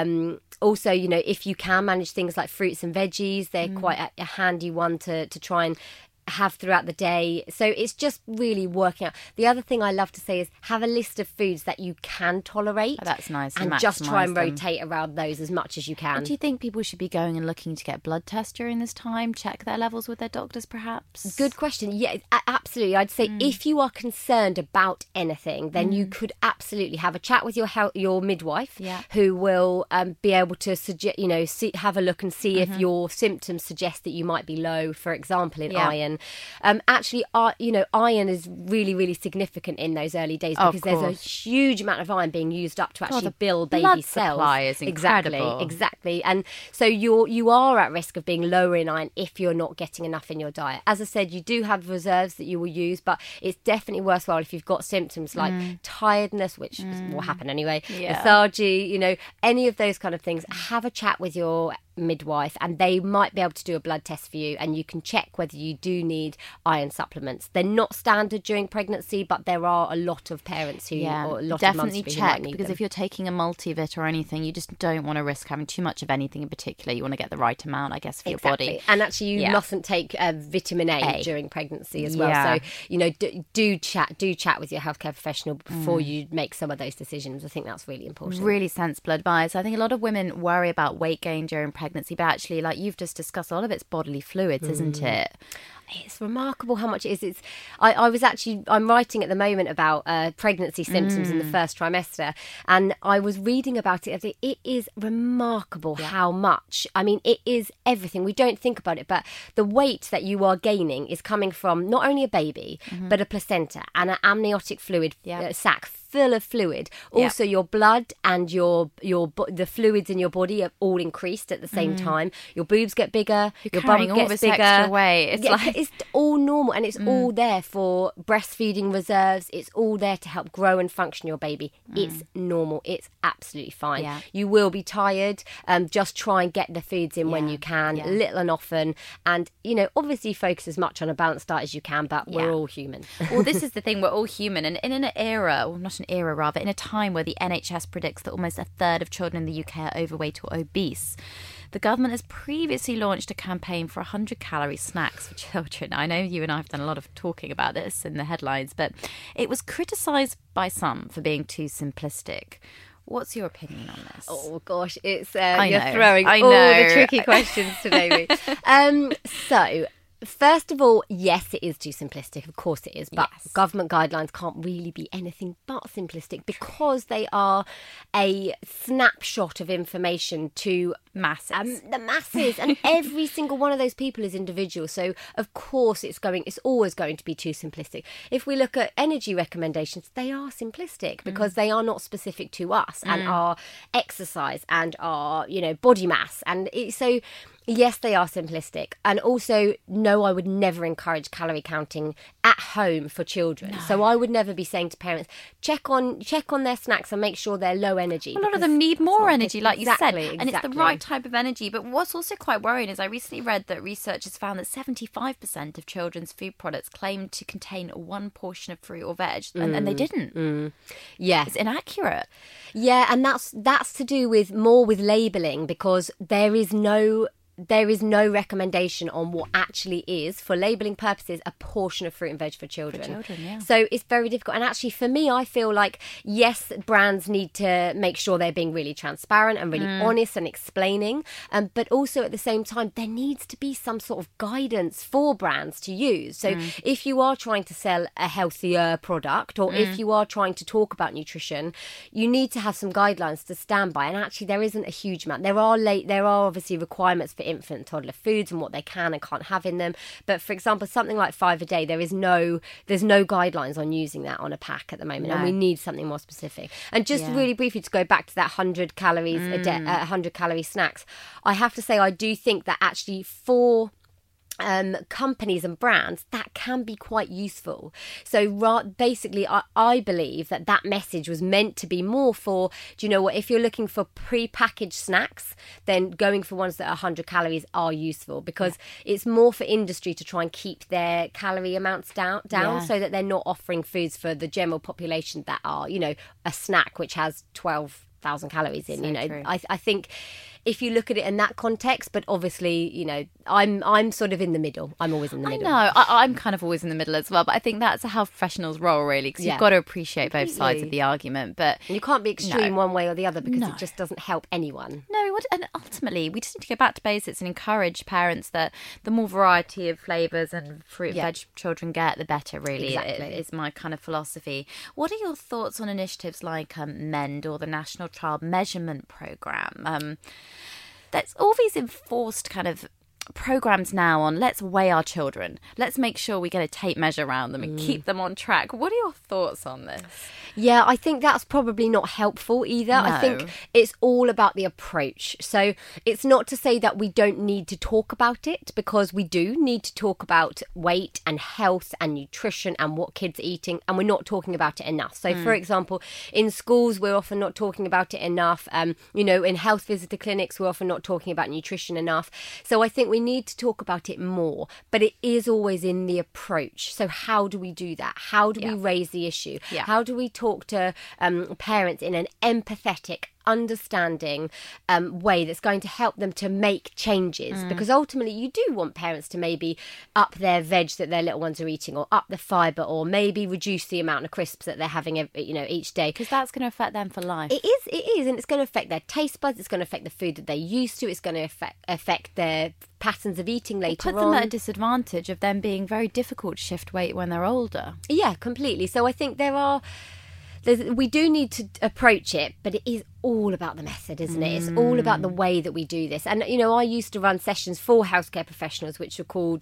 Also, if you can manage things like fruits and veggies, they're quite a handy one to try and have throughout the day. So it's just really working out. The other thing I love to say is have a list of foods that you can tolerate. Oh, that's nice. And just try and rotate around those as much as you can. And do you think people should be going and looking to get blood tests during this time, check their levels with their doctors perhaps? Good question. Yeah, absolutely. I'd say if you are concerned about anything, then you could absolutely have a chat with your midwife, who will be able to suggest, have a look and see if your symptoms suggest that you might be low, for example, in iron. Actually, iron is really, really significant in those early days because there's a huge amount of iron being used up to actually build baby blood cells. Supply is incredible. Exactly. And so you are at risk of being lower in iron if you're not getting enough in your diet. As I said, you do have reserves that you will use, but it's definitely worthwhile if you've got symptoms like tiredness, which will happen anyway, lethargy, any of those kind of things. Have a chat with your midwife and they might be able to do a blood test for you, and you can check whether you do need iron supplements. They're not standard during pregnancy, but there are a lot of parents who or a lot definitely of mums check, who might need because them. if you're taking a multivit or anything, you just don't want to risk having too much of anything in particular. You want to get the right amount, I guess, for your body. And actually you mustn't take vitamin A during pregnancy as well. So do chat with your healthcare professional before you make some of those decisions. I think that's really important. Really sensible advice. I think a lot of women worry about weight gain during pregnancy, but actually, like you've just discussed, a lot of it's bodily fluids, isn't it? It's remarkable how much it is. I'm writing at the moment about pregnancy symptoms in the first trimester, and I was reading about it. It is remarkable how much. I mean, it is everything. We don't think about it, but the weight that you are gaining is coming from not only a baby, but a placenta and an amniotic fluid sac full of fluid. Also, your blood and the fluids in your body are all increased at the same time. Your boobs get bigger. You're your carrying bum all gets this bigger. extra weight. It's it's all normal, and it's all there for breastfeeding reserves. It's all there to help grow and function your baby. It's normal. It's absolutely fine. Yeah. You will be tired. Just try and get the foods in when you can, little and often. And, obviously focus as much on a balanced diet as you can, but we're all human. Well, this is the thing. We're all human. And in an era, well, not an era, rather, in a time where the NHS predicts that almost a third of children in the UK are overweight or obese, the government has previously launched a campaign for 100-calorie snacks for children. I know you and I have done a lot of talking about this in the headlines, but it was criticised by some for being too simplistic. What's your opinion on this? Oh, gosh, it's you're throwing all the tricky questions today. So, first of all, yes, it is too simplistic. Of course it is. But government guidelines can't really be anything but simplistic because they are a snapshot of information to masses. The masses. And every single one of those people is individual. So, of course, it's always going to be too simplistic. If we look at energy recommendations, they are simplistic because they are not specific to us and our exercise and our, body mass. And so... yes, they are simplistic. And also, no, I would never encourage calorie counting at home for children. No. So I would never be saying to parents, check on their snacks and make sure they're low energy. A lot of them need more energy, like you said. Exactly. And it's the right type of energy. But what's also quite worrying is I recently read that researchers found that 75% of children's food products claimed to contain one portion of fruit or veg, and they didn't. Yeah. It's inaccurate. Yeah, and that's to do with labelling, because there is no recommendation on what actually is, for labelling purposes, a portion of fruit and veg for children. So it's very difficult. And actually, for me, I feel like, yes, brands need to make sure they're being really transparent and really honest and explaining. But also at the same time, there needs to be some sort of guidance for brands to use. So if you are trying to sell a healthier product, or if you are trying to talk about nutrition, you need to have some guidelines to stand by. And actually, there isn't a huge amount. There are obviously requirements for infant and toddler foods and what they can and can't have in them. But for example, something like 5 a day, there's no guidelines on using that on a pack at the moment, and we need something more specific. And just really briefly to go back to that 100 calories a day, 100 calorie snacks, I have to say I do think that actually for companies and brands, that can be quite useful. So basically, I believe that message was meant to be more for, do you know what, if you're looking for pre-packaged snacks, then going for ones that are 100 calories are useful, because it's more for industry to try and keep their calorie amounts down so that they're not offering foods for the general population that are, a snack which has 12,000 calories in. I think if you look at it in that context, but obviously, I'm sort of in the middle. I'm always in the middle. I know. I'm kind of always in the middle as well, but I think that's how professionals roll, really, because you've got to appreciate both sides of the argument. But and you can't be extreme one way or the other, because it just doesn't help anyone. No, and ultimately, we just need to go back to basics and encourage parents that the more variety of flavours and fruit and veg children get, the better, really. Exactly. It is my kind of philosophy. What are your thoughts on initiatives like MEND or the National Child Measurement Programme? That's all these enforced kind of programs now on let's weigh our children, let's make sure we get a tape measure around them and keep them on track. What are your thoughts on this? Yeah, I think that's probably not helpful either. No. I think it's all about the approach. So it's not to say that we don't need to talk about it, because we do need to talk about weight and health and nutrition and what kids are eating, and we're not talking about it enough. So for example, in schools, we're often not talking about it enough. In health visitor clinics, we're often not talking about nutrition enough. So I think we need to talk about it more, but it is always in the approach. So how do we do that? How do we raise the issue? How do we talk to parents in an empathetic, understanding way that's going to help them to make changes? Because ultimately you do want parents to maybe up their veg that their little ones are eating, or up the fibre, or maybe reduce the amount of crisps that they're having each day, because that's going to affect them for life. It is, and it's going to affect their taste buds, it's going to affect the food that they're used to, it's going to affect their patterns of eating later on. Put them at a disadvantage of them being very difficult to shift weight when they're older. Yeah, completely. So I think we do need to approach it, but it is all about the method, isn't it? It's all about the way that we do this. And, you know, I used to run sessions for healthcare professionals, which are called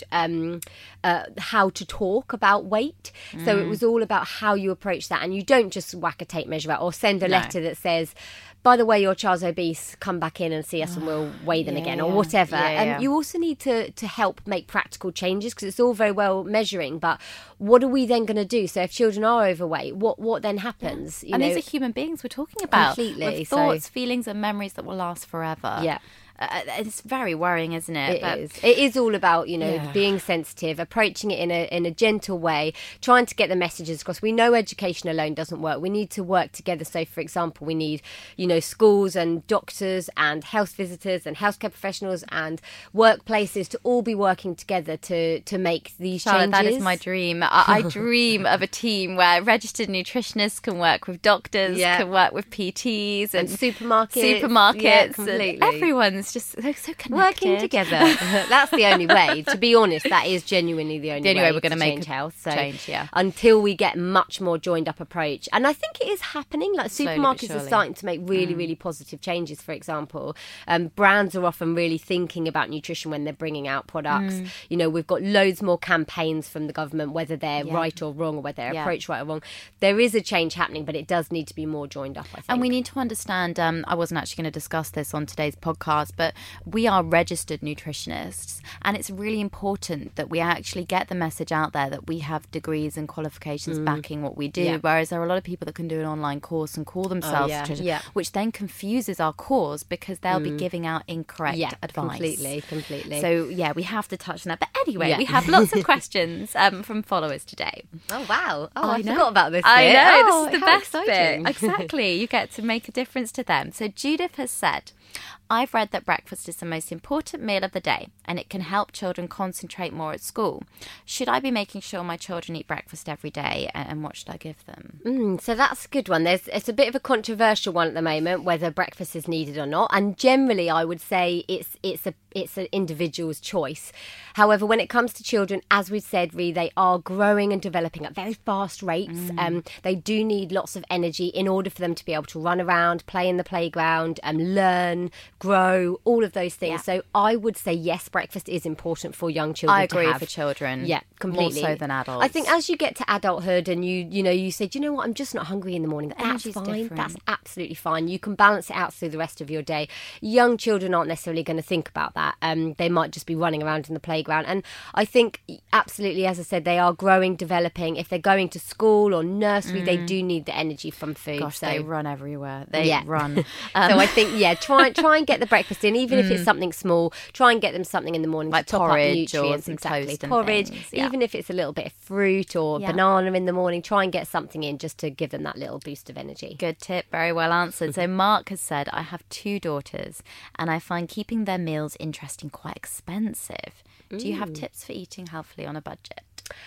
how to talk about weight. So it was all about how you approach that. And you don't just whack a tape measure out or send a letter that says, by the way, your child's obese, come back in and see us and we'll weigh them again or whatever. You also need to help make practical changes, because it's all very well measuring, but what are we then going to do? So if children are overweight, what then happens? You know, these are human beings we're talking about. Completely. With thoughts, feelings and memories that will last forever. Yeah. It's very worrying, isn't it? It is all about, you know, being sensitive, approaching it in a gentle way, trying to get the messages across. We know education alone doesn't work. We need to work together. So, for example, we need, you know, schools and doctors and health visitors and healthcare professionals and workplaces to all be working together to make these Charlotte, changes. that is my dream. I dream of a team where registered nutritionists can work with doctors, can work with PTs and supermarkets. Yeah, completely. And everyone's just so connected. Working together. That's the only way. To be honest, that is genuinely the only way we're going to make health. So change, until we get much more joined up approach. And I think it is happening. Like supermarkets are starting to make really, really positive changes, for example. Brands are often really thinking about nutrition when they're bringing out products. You know, we've got loads more campaigns from the government, whether they're right or wrong or whether they're approached right or wrong. There is a change happening, but it does need to be more joined up, I think. And we need to understand, I wasn't actually going to discuss this on today's podcast, but we are registered nutritionists, and it's really important that we actually get the message out there that we have degrees and qualifications backing what we do, whereas there are a lot of people that can do an online course and call themselves nutritionists, which then confuses our cause because they'll be giving out incorrect advice. Completely. So, we have to touch on that. But anyway, we have lots of questions from followers today. Oh, wow. Oh, I forgot about this bit. I know, Oh, this is the best bit. Exactly. You get to make a difference to them. So Judith has said, I've read that breakfast is the most important meal of the day and it can help children concentrate more at school. Should I be making sure my children eat breakfast every day, and what should I give them? So that's a good one. It's a bit of a controversial one at the moment, whether breakfast is needed or not. And generally, I would say it's an individual's choice. However, when it comes to children, as we've said, they are growing and developing at very fast rates. They do need lots of energy in order for them to be able to run around, play in the playground, learn, grow, all of those things. So I would say yes, breakfast is important for young children. I agree to have. For children. Yeah, completely. More so than adults. I think as you get to adulthood and you say, do you know what, I'm just not hungry in the morning. That's fine. Different. That's absolutely fine. You can balance it out through the rest of your day. Young children aren't necessarily going to think about that. They might just be running around in the playground. And I think absolutely, as I said, they are growing, developing. If they're going to school or nursery, they do need the energy from food. Gosh, they run everywhere. They run. So I think, try and get the breakfast in, even if it's something small. Try and get them something in the morning, like to top porridge up nutrients. or Exactly, toast porridge. And things. Even if it's a little bit of fruit or banana in the morning, try and get something in just to give them that little boost of energy. Good tip, very well answered. So Mark has said, I have 2 daughters and I find keeping their meals interesting quite expensive. Do you have tips for eating healthily on a budget?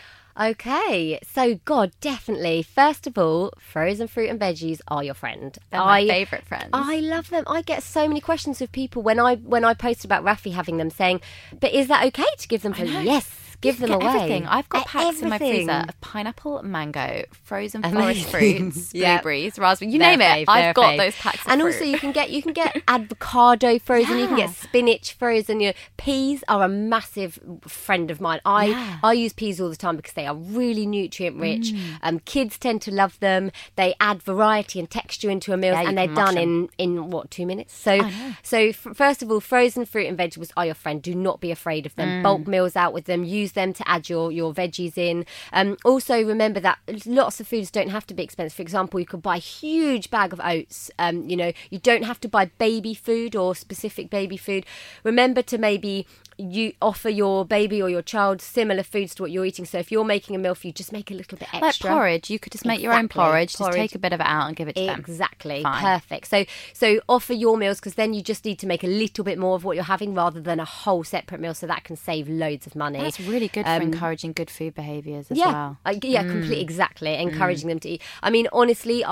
Okay, so God, definitely. First of all, frozen fruit and veggies are your friend. They're my favourite friends. I love them. I get so many questions of people when I posted about Rafi having them saying, but is that okay to give them? Yes. Give them away. Everything. I've got packs in my freezer of pineapple, mango, frozen forest fruits, blueberries, raspberries. You name it. I've got those packs. And also, you can get avocado frozen. You can get spinach frozen. Peas are a massive friend of mine. I use peas all the time because they are really nutrient rich. Kids tend to love them. They add variety and texture into a meal, and they're done in what, 2 minutes. So first of all, frozen fruit and vegetables are your friend. Do not be afraid of them. Bulk meals out with them. Use them to add your veggies in. Also remember that lots of foods don't have to be expensive. For example, you could buy a huge bag of oats. You don't have to buy baby food or specific baby food. Remember to maybe you offer your baby or your child similar foods to what you're eating. So if you're making a meal for you, just make a little bit extra. Like porridge, you could just make your own porridge. Just take a bit of it out and give it to them. Exactly. Fine. Perfect. So offer your meals, because then you just need to make a little bit more of what you're having rather than a whole separate meal. So that can save loads of money. That's really good for encouraging good food behaviours as well. Completely, exactly. Encouraging them to eat. I mean, honestly,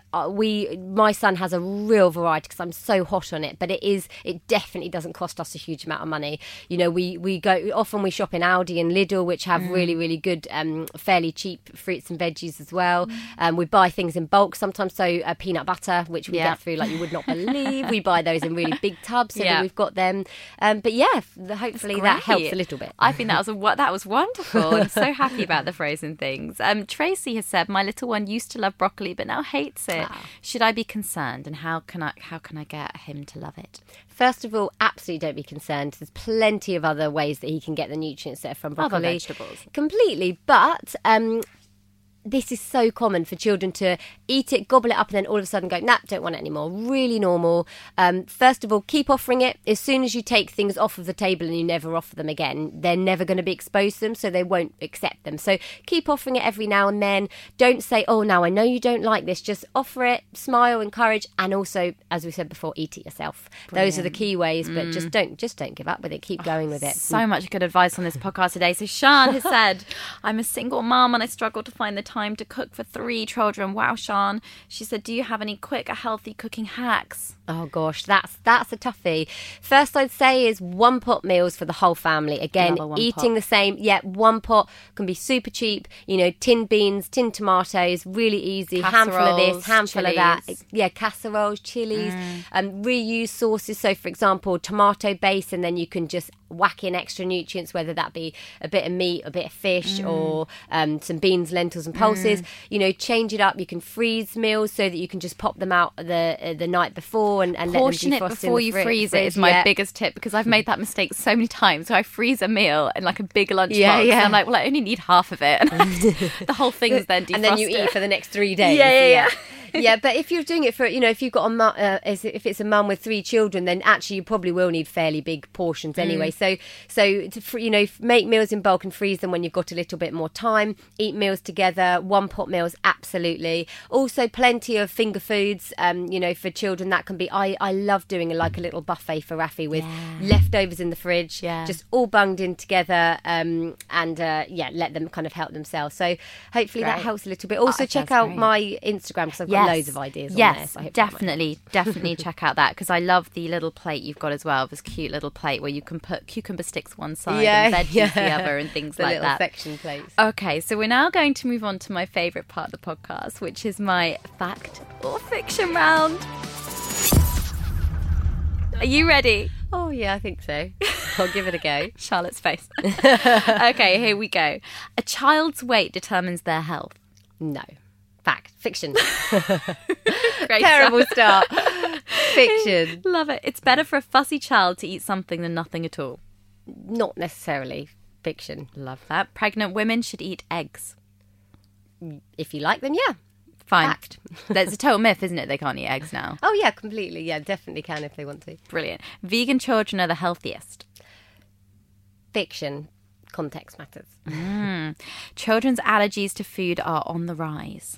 my son has a real variety because I'm so hot on it, but it definitely doesn't cost us a huge amount of money. we shop in Aldi and Lidl, which have really, really good, fairly cheap fruits and veggies as well. We buy things in bulk sometimes, so peanut butter, which we get through like you would not believe. We buy those in really big tubs, so that we've got them. But hopefully that helps a little bit. I think that was wonderful. I'm so happy about the frozen things. Tracy has said, my little one used to love broccoli but now hates it. Should I be concerned, and how can I get him to love it? First of all, absolutely don't be concerned. There's plenty of other ways that he can get the nutrients that are from broccoli. Other vegetables. Completely. But this is so common for children to eat it, gobble it up, and then all of a sudden go, nah, don't want it anymore. Really normal. First of all, keep offering it. As soon as you take things off of the table and you never offer them again, they're never going to be exposed to them, so they won't accept them. So keep offering it every now and then. Don't say, oh, now I know you don't like this. Just offer it, smile, encourage, and also, as we said before, eat it yourself. Brilliant. Those are the key ways, but just don't give up with it. Keep going with it. So much good advice on this podcast today. So Sian has said, I'm a single mum and I struggle to find the time to cook for 3 children. Wow, Sian. She said, do you have any quick, healthy cooking hacks? Oh gosh, that's a toughie. First I'd say is 1-pot meals for the whole family. Again, eating the same. Yeah, 1 pot can be super cheap. Tinned beans, tinned tomatoes, really easy. Handful of this, handful chilies. Of that. Yeah, casseroles, chilies, reuse sauces. So for example, tomato base, and then you can just whack in extra nutrients, whether that be a bit of meat, a bit of fish, or some beans, lentils and pulses. Change it up. You can freeze meals so that you can just pop them out the night before and portion let them defrost it before you freeze it is my biggest tip, because I've made that mistake so many times. So I freeze a meal in like a big lunchbox, and I'm like, well, I only need half of it, and the whole thing is then defrosted. And then you eat for the next 3 days. Yeah. Yeah, but if you're doing it for, if you've got if it's a mum with 3 children, then actually you probably will need fairly big portions anyway. So to, make meals in bulk and freeze them when you've got a little bit more time. Eat meals together, 1-pot meals, absolutely. Also, plenty of finger foods, for children. That can be, I love doing a little buffet for Rafi with leftovers in the fridge, just all bunged in together, and let them kind of help themselves. So hopefully that helps a little bit. Also, check out my Instagram, because I've got loads of ideas on there. So definitely check out that, because I love the little plate you've got as well, this cute little plate where you can put cucumber sticks one side and veggies the other and things like that. Section plates. Okay, so we're now going to move on to my favourite part of the podcast, which is my fact or fiction round. Are you ready? Oh yeah, I think so. I'll give it a go. Charlotte's face. Okay, here we go. A child's weight determines their health. No. Fact. Fiction. Great Terrible start. Fiction. Love it. It's better for a fussy child to eat something than nothing at all. Not necessarily. Fiction. Love that. Pregnant women should eat eggs. If you like them, yeah. Fine. Fact. That's a total myth, isn't it? They can't eat eggs now. Oh yeah, completely. Yeah, definitely can if they want to. Brilliant. Vegan children are the healthiest. Fiction. Context matters. Children's allergies to food are on the rise.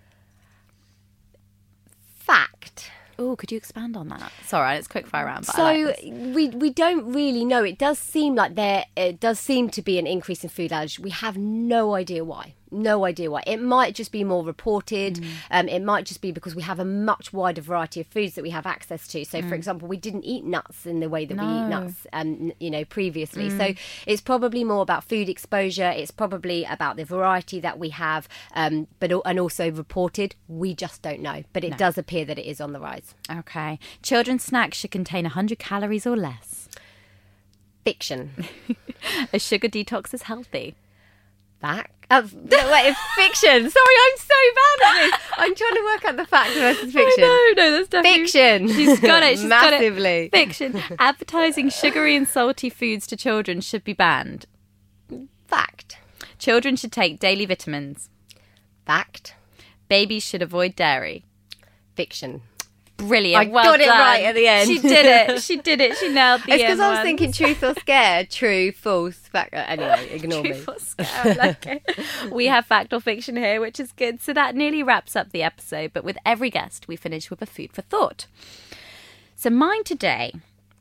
Fact. Oh, could you expand on that? Sorry, it's quick fire round. But so I like this. we don't really know. It does seem like it does seem to be an increase in food allergy. We have no idea why. No idea why. It might just be more reported. It might just be because we have a much wider variety of foods that we have access to. So, for example, we didn't eat nuts in the way that we eat nuts, previously. So it's probably more about food exposure. It's probably about the variety that we have, and also reported. We just don't know. But it does appear that it is on the rise. Okay. Children's snacks should contain 100 calories or less. Fiction. A sugar detox is healthy. Fact. It's fiction. Sorry, I'm so bad at this. I'm trying to work out the fact versus fiction. No, that's definitely fiction. She's got it. She's massively got it. Fiction. Advertising sugary and salty foods to children should be banned. Fact. Children should take daily vitamins. Fact. Babies should avoid dairy. Fiction. Brilliant. I got it right at the end. She did it. She nailed the end. It's because I was thinking truth or scare. True, false, fact. Anyway, ignore me. Truth or scare. I like it. We have fact or fiction here, which is good. So that nearly wraps up the episode. But with every guest, we finish with a food for thought. So mine today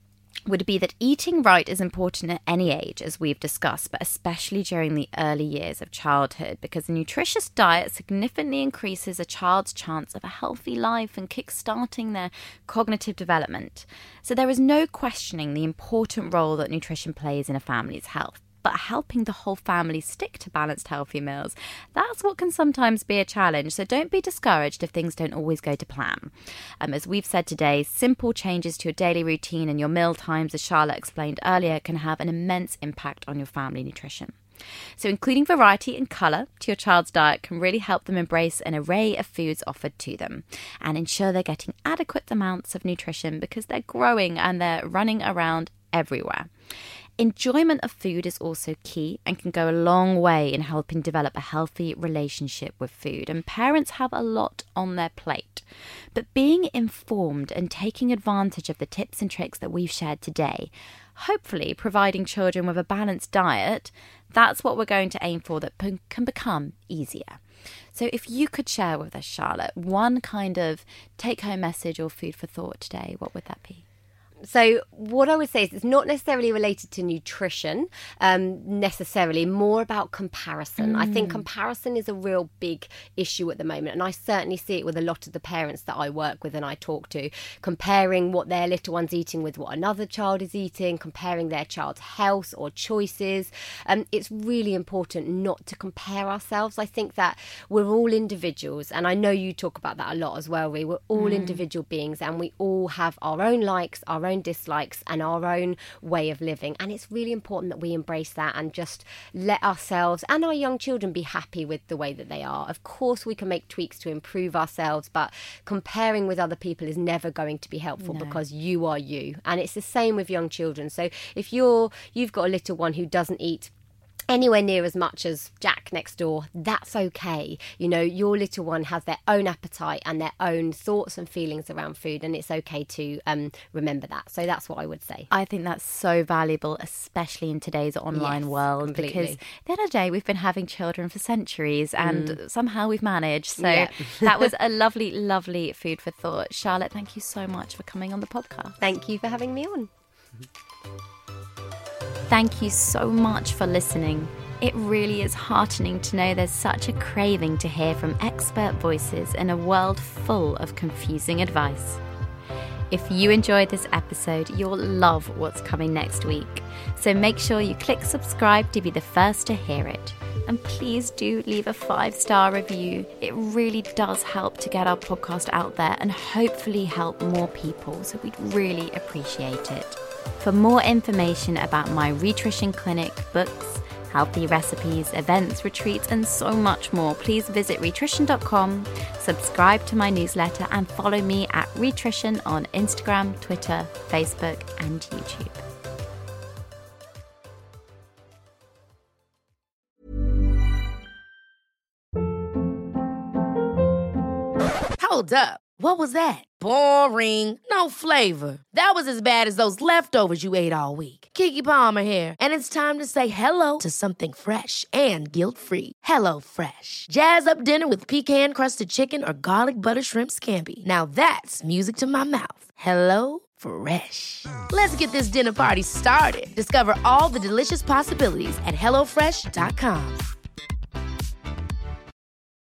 would be that eating right is important at any age, as we've discussed, but especially during the early years of childhood, because a nutritious diet significantly increases a child's chance of a healthy life and kick-starting their cognitive development. So there is no questioning the important role that nutrition plays in a family's health. But helping the whole family stick to balanced, healthy meals, that's what can sometimes be a challenge. So don't be discouraged if things don't always go to plan. As we've said today, simple changes to your daily routine and your meal times, as Charlotte explained earlier, can have an immense impact on your family nutrition. So including variety and colour to your child's diet can really help them embrace an array of foods offered to them and ensure they're getting adequate amounts of nutrition because they're growing and they're running around everywhere. Enjoyment of food is also key and can go a long way in helping develop a healthy relationship with food. And parents have a lot on their plate. But being informed and taking advantage of the tips and tricks that we've shared today, hopefully providing children with a balanced diet, that's what we're going to aim for that can become easier. So if you could share with us, Charlotte, one kind of take-home message or food for thought today, what would that be? So what I would say is it's not necessarily related to nutrition, necessarily, more about comparison. I think comparison is a real big issue at the moment, and I certainly see it with a lot of the parents that I work with and I talk to, comparing what their little one's eating with what another child is eating, comparing their child's health or choices. It's really important not to compare ourselves. I think that we're all individuals, and I know you talk about that a lot as well, Ree. We're all individual beings, and we all have our own likes, our own dislikes and our own way of living, and it's really important that we embrace that and just let ourselves and our young children be happy with the way that they are. Of course we can make tweaks to improve ourselves, but comparing with other people is never going to be helpful because you are you, and it's the same with young children. So if you've got a little one who doesn't eat anywhere near as much as Jack next door, that's okay. You know, your little one has their own appetite and their own thoughts and feelings around food, and it's okay to remember that. So that's what I would say. I think that's so valuable, especially in today's online world, completely. Because the other day we've been having children for centuries and somehow we've managed. So that was a lovely, lovely food for thought. Charlotte, thank you so much for coming on the podcast. Thank you for having me on. Thank you so much for listening. It really is heartening to know there's such a craving to hear from expert voices in a world full of confusing advice. If you enjoyed this episode, you'll love what's coming next week. So make sure you click subscribe to be the first to hear it. And please do leave a 5-star review. It really does help to get our podcast out there and hopefully help more people. So we'd really appreciate it. For more information about my Rhitrition Clinic, books, healthy recipes, events, retreats, and so much more, please visit rhitrition.com, subscribe to my newsletter, and follow me at Rhitrition on Instagram, Twitter, Facebook, and YouTube. Hold up. What was that? Boring. No flavor. That was as bad as those leftovers you ate all week. Keke Palmer here. And it's time to say hello to something fresh and guilt-free. Hello Fresh. Jazz up dinner with pecan-crusted chicken or garlic butter shrimp scampi. Now that's music to my mouth. Hello Fresh. Let's get this dinner party started. Discover all the delicious possibilities at HelloFresh.com.